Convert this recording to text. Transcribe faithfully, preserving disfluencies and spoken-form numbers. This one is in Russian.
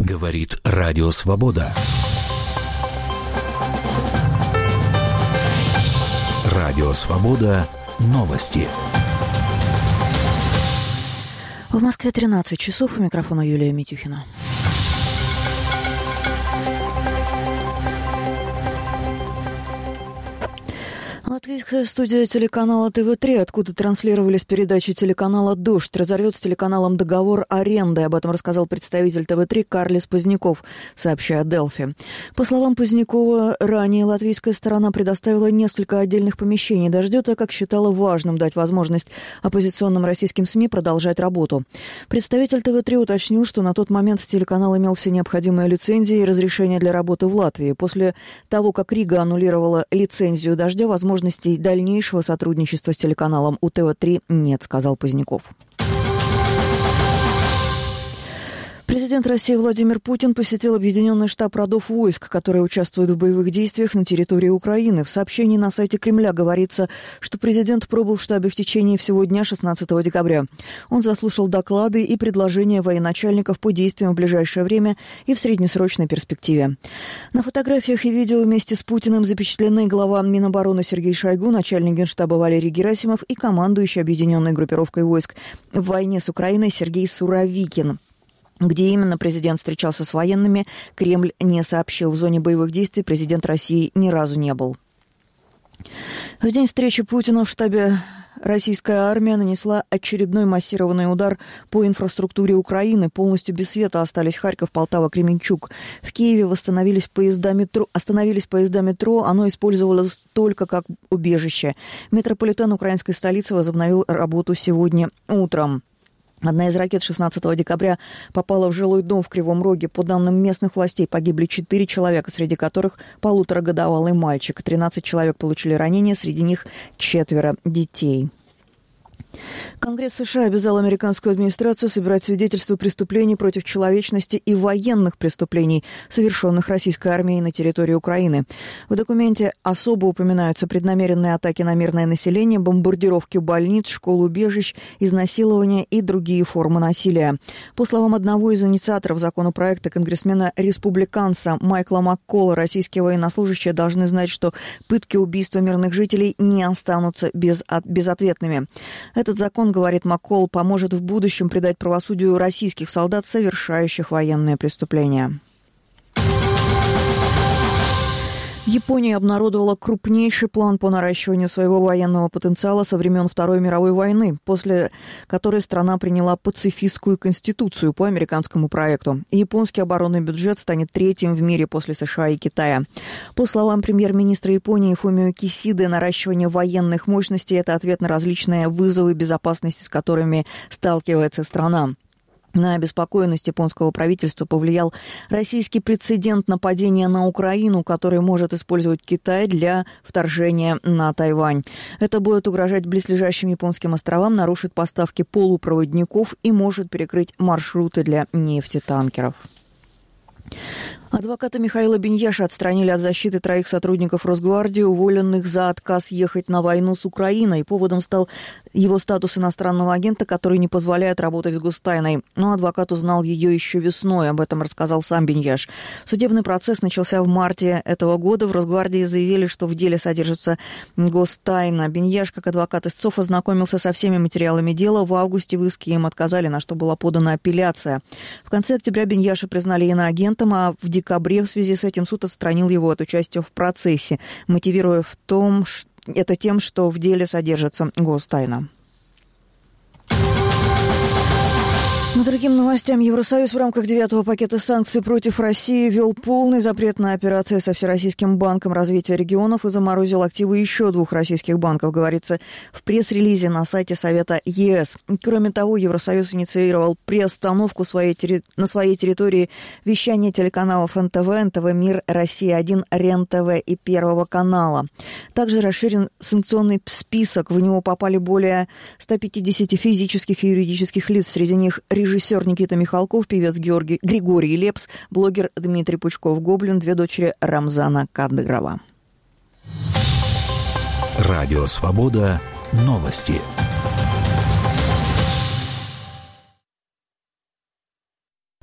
Говорит Радио Свобода. Радио Свобода. Новости. В Москве тринадцать часов. У микрофона Юлия Митюхина. Латвийская студия телеканала тэ вэ три, откуда транслировались передачи телеканала «Дождь», разорвет с телеканалом договор аренды. Об этом рассказал представитель тэ вэ три Карлис Поздняков, сообщает Делфи. По словам Позднякова, ранее латвийская сторона предоставила несколько отдельных помещений «Дождю», так как считала важным дать возможность оппозиционным российским СМИ продолжать работу. Представитель тэ вэ три уточнил, что на тот момент телеканал имел все необходимые лицензии и разрешения для работы в Латвии. После того, как Рига аннулировала лицензию «Дождя», возможно, дальнейшего сотрудничества с телеканалом у тэ вэ три нет, сказал Поздняков. Президент России Владимир Путин посетил объединенный штаб родов войск, которые участвуют в боевых действиях на территории Украины. В сообщении на сайте Кремля говорится, что президент пробыл в штабе в течение всего дня шестнадцатого декабря. Он заслушал доклады и предложения военачальников по действиям в ближайшее время и в среднесрочной перспективе. На фотографиях и видео вместе с Путиным запечатлены глава Минобороны Сергей Шойгу, начальник Генштаба Валерий Герасимов и командующий объединенной группировкой войск в войне с Украиной Сергей Суровикин. Где именно президент встречался с военными, Кремль не сообщил. В зоне боевых действий президент России ни разу не был. В день встречи Путина в штабе российская армия нанесла очередной массированный удар по инфраструктуре Украины. Полностью без света остались Харьков, Полтава, Кременчуг. В Киеве восстановились поезда метро, остановились поезда метро. Оно использовалось только как убежище. Метрополитен украинской столицы возобновил работу сегодня утром. Одна из ракет шестнадцатого декабря попала в жилой дом в Кривом Роге. По данным местных властей, погибли четыре человека, среди которых полуторагодовалый мальчик. тринадцать человек получили ранения, среди них четверо детей. Конгресс США обязал американскую администрацию собирать свидетельства преступлений против человечности и военных преступлений, совершенных российской армией на территории Украины. В документе особо упоминаются преднамеренные атаки на мирное население, бомбардировки больниц, школ-убежищ, изнасилования и другие формы насилия. По словам одного из инициаторов законопроекта, конгрессмена-республиканца Майкла Макколла, российские военнослужащие должны знать, что пытки, убийства мирных жителей не останутся без, безответными. Этот закон, говорит Макколл, поможет в будущем придать правосудию российских солдат, совершающих военные преступления. Япония обнародовала крупнейший план по наращиванию своего военного потенциала со времен Второй мировой войны, после которой страна приняла пацифистскую конституцию по американскому проекту. Японский оборонный бюджет станет третьим в мире после США и Китая. По словам премьер-министра Японии Фумио Кисиды, наращивание военных мощностей – это ответ на различные вызовы безопасности, с которыми сталкивается страна. На обеспокоенность японского правительства повлиял российский прецедент нападения на Украину, который может использовать Китай для вторжения на Тайвань. Это будет угрожать близлежащим японским островам, нарушит поставки полупроводников и может перекрыть маршруты для нефтетанкеров. Адвоката Михаила Биньяша отстранили от защиты троих сотрудников Росгвардии, уволенных за отказ ехать на войну с Украиной. Поводом стал его статус иностранного агента, который не позволяет работать с гостайной. Но адвокат узнал ее еще весной, об этом рассказал сам Биньяш. Судебный процесс начался в марте этого года. В Росгвардии заявили, что в деле содержится гостайна. Биньяш, как адвокат истцов, ознакомился со всеми материалами дела. В августе в иске им отказали, на что была подана апелляция. В конце октября Биньяша признали иноагентом, а в декабре в связи с этим суд отстранил его от участия в процессе, мотивируя в том, это тем, что в деле содержится гостайна. По другим новостям, Евросоюз в рамках девятого пакета санкций против России ввел полный запрет на операции со Всероссийским банком развития регионов и заморозил активы еще двух российских банков, говорится в пресс-релизе на сайте Совета ЕС. Кроме того, Евросоюз инициировал приостановку своей терри... на своей территории вещания телеканалов эн тэ вэ, эн тэ вэ Мир, Россия один, РЕН-ТВ и Первого канала. Также расширен санкционный список. В него попали более ста пятидесяти физических и юридических лиц. Среди них режиссер Никита Михалков, певец Георгий, Григорий Лепс, блогер Дмитрий Пучков-Гоблин, две дочери Рамзана Кадырова. Радио «Свобода». Новости.